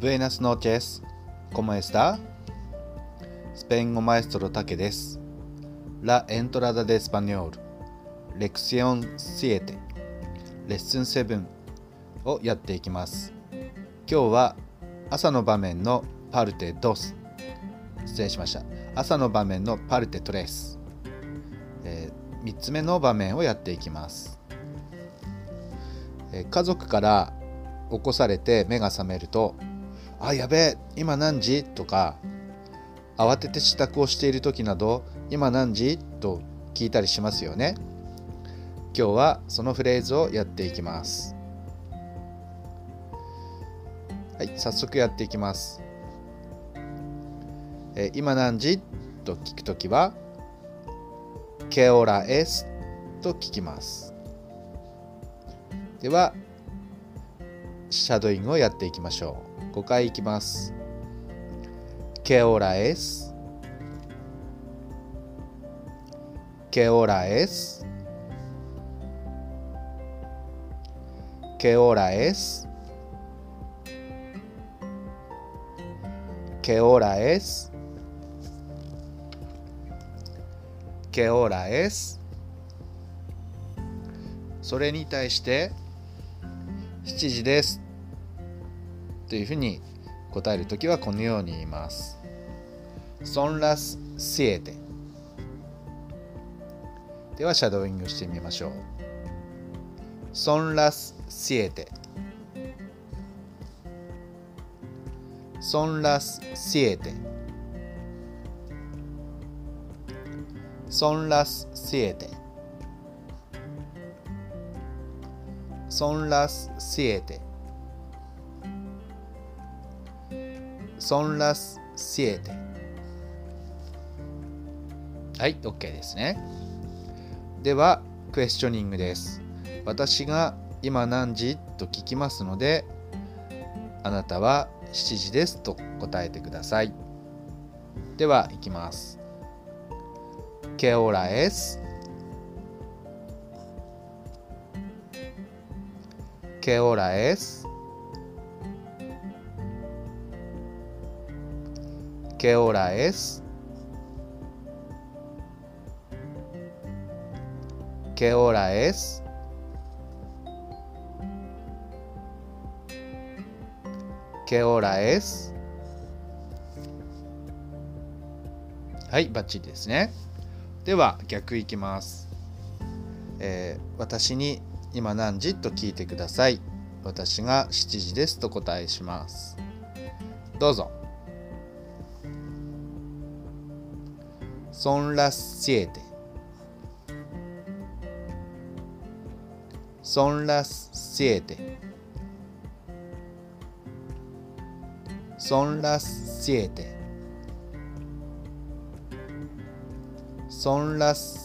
Buenas noches. ¿Cómo está? スペイン語マエストロタケです。La entrada de español. Lección 7. レッスン7をやっていきます。今日は朝の場面のパルテ2。失礼しました。朝の場面のパルテ3。3つ目の場面をやっていきます。家族から起こされて目が覚めると、やべえ、今何時とか、慌てて支度をしている時など、今何時と聞いたりしますよね。今日はそのフレーズをやっていきます。はい、早速やっていきます。今何時と聞くときは、¿Qué hora es? と聞きます。では、シャドーイングをやっていきましょう。5回いきます。¿Qué hora es? ¿Qué hora es? ¿Qué hora es? ¿Qué hora es? ¿Qué hora es? それに対して7時ですというふうに答えるときはこのように言います。Son las 7。ではシャドーイングしてみましょう。Son las 7。Son las 7。Son las 7。Son las 7。Son las 7。はい、OK ですね。では、クエスチョニングです。私が今何時と聞きますので、あなたは7時ですと答えてください。では、いきます。¿Qué hora es? ¿Qué hora es? ¿Qué hora es? ¿Qué hora es? ¿Qué hora es? はい、バッチリですね。では逆いきます。私に今何時と聞いてください。私が7時ですと答えします。どうぞ。Son las 7。Son las 7。Son las 7。Son las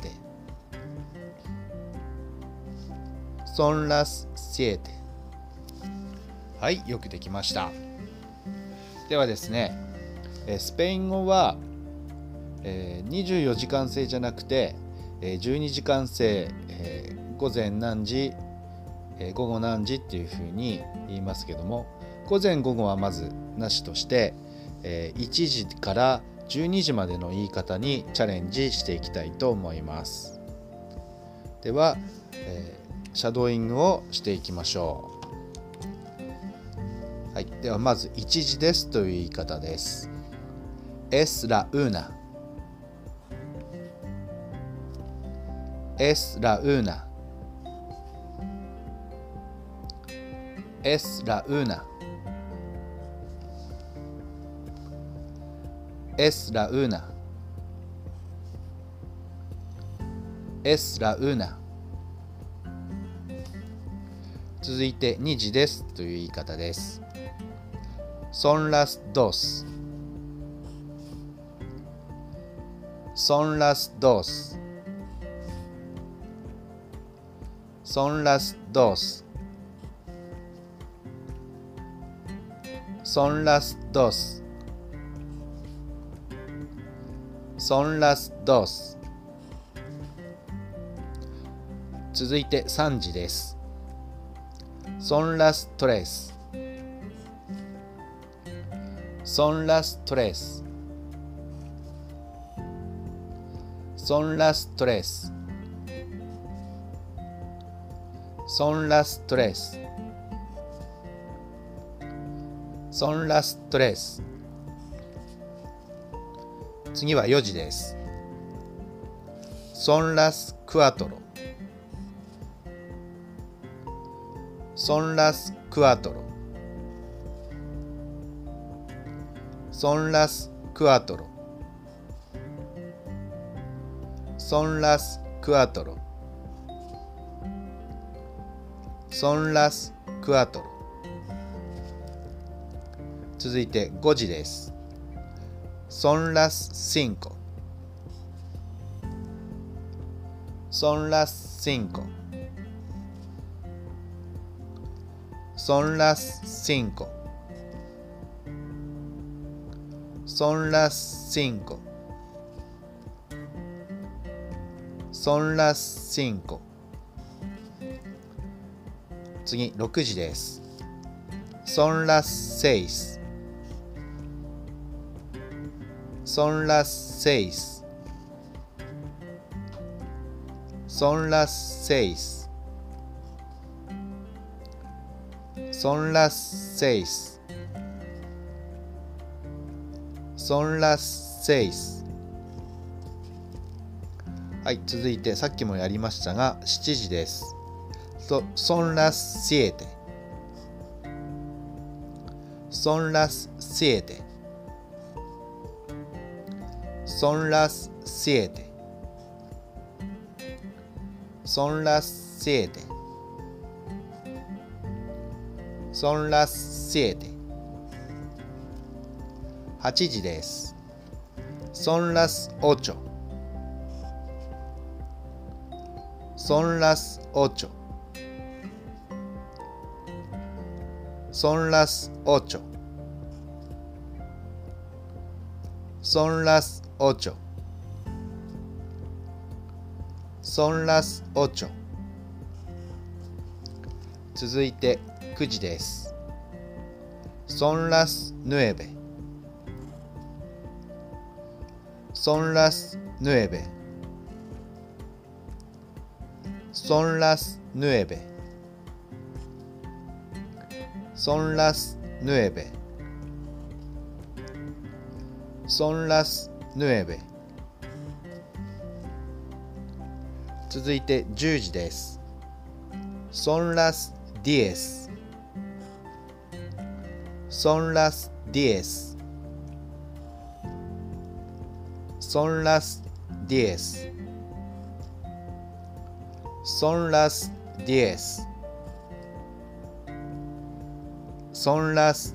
7。Son las 7。はい、よくできました。ではですね、スペイン語は、24時間制じゃなくて、12時間制、午前何時、午後何時っていうふうに言いますけども、午前午後はまずなしとして、1時から12時までの言い方にチャレンジしていきたいと思います。では、シャドーイングをしていきましょう。はい、ではまず1時ですという言い方です。Es la una。Es la una。Es la una。Es la una。Es la una。続いて2時ですという言い方です。Son las 2。Son las 2。Son las 2。Son las 2。Son las 2。続いて3時です。Son las 3。 Son las tres. Son las tres. Son las tres. Son las tres。次は4時です。Son las cuatro. Son las cuatro. Son las cuatro. Son las cuatro. Son las cuatro。続いて5時です。Son las cinco. Son las cinco. Son las cinco. Son las cinco. Son las cinco。次6時です。Son las seis. Son las seis. Son las seis. Son las seis. Son las seis。はい、続いてさっきもやりましたが7時です。Son las siete. Son las siete. Son las siete. Son las siete. Son las siete。8時です。Son las ocho. Son las ocho. Son las ocho. Son las ocho. Son las ocho。続いて9時です。Son las nueve. Son las nueve. Son las nueve. Son las nueve. Son las nueve。続いて10時です。Son las diez. Son las diez. Son las diez. Son las diez. Son las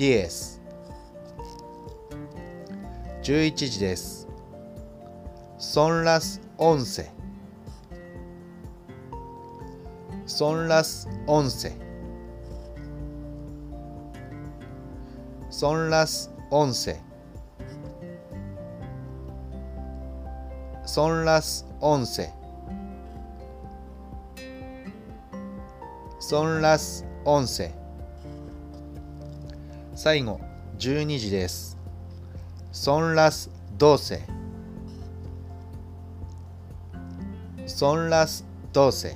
diez。11時です。Son las once. Son las once. Son las once. Son las once. Son las once。最後12時です。Son las doce. Son las doce.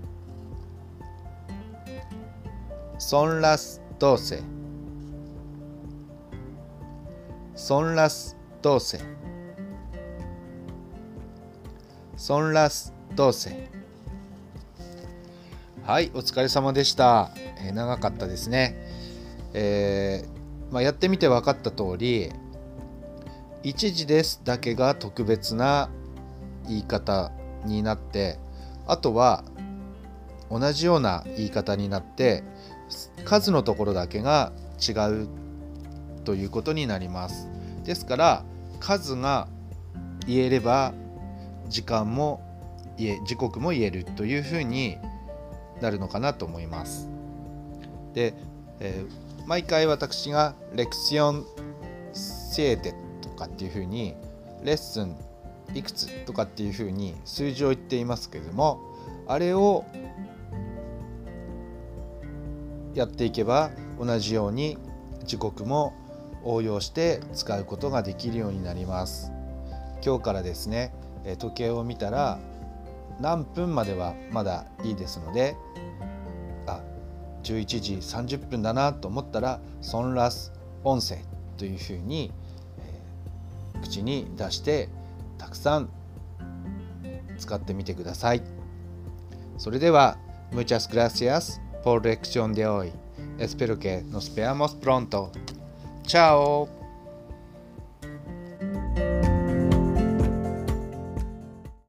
Son las doce. Son las doce. Son las doce。はい、お疲れ様でした。長かったですね。やってみて分かった通り、1時ですだけが特別な言い方になって、あとは同じような言い方になって数のところだけが違うということになります。ですから数が言えれば時間も時刻も言えるというふうになるのかなと思います。で、毎回私がレクシオンセーテとかっていうふうにレッスンいくつとかっていうふうに数字を言っていますけれども、あれをやっていけば同じように時刻も応用して使うことができるようになります。今日からですね、時計を見たら何分まではまだいいですので、11時30分だなと思ったらソンラス音声というふうに、口に出してたくさん使ってみてください。それでは Muchas gracias por lección de hoy. Espero que nos veamos pronto. Chao.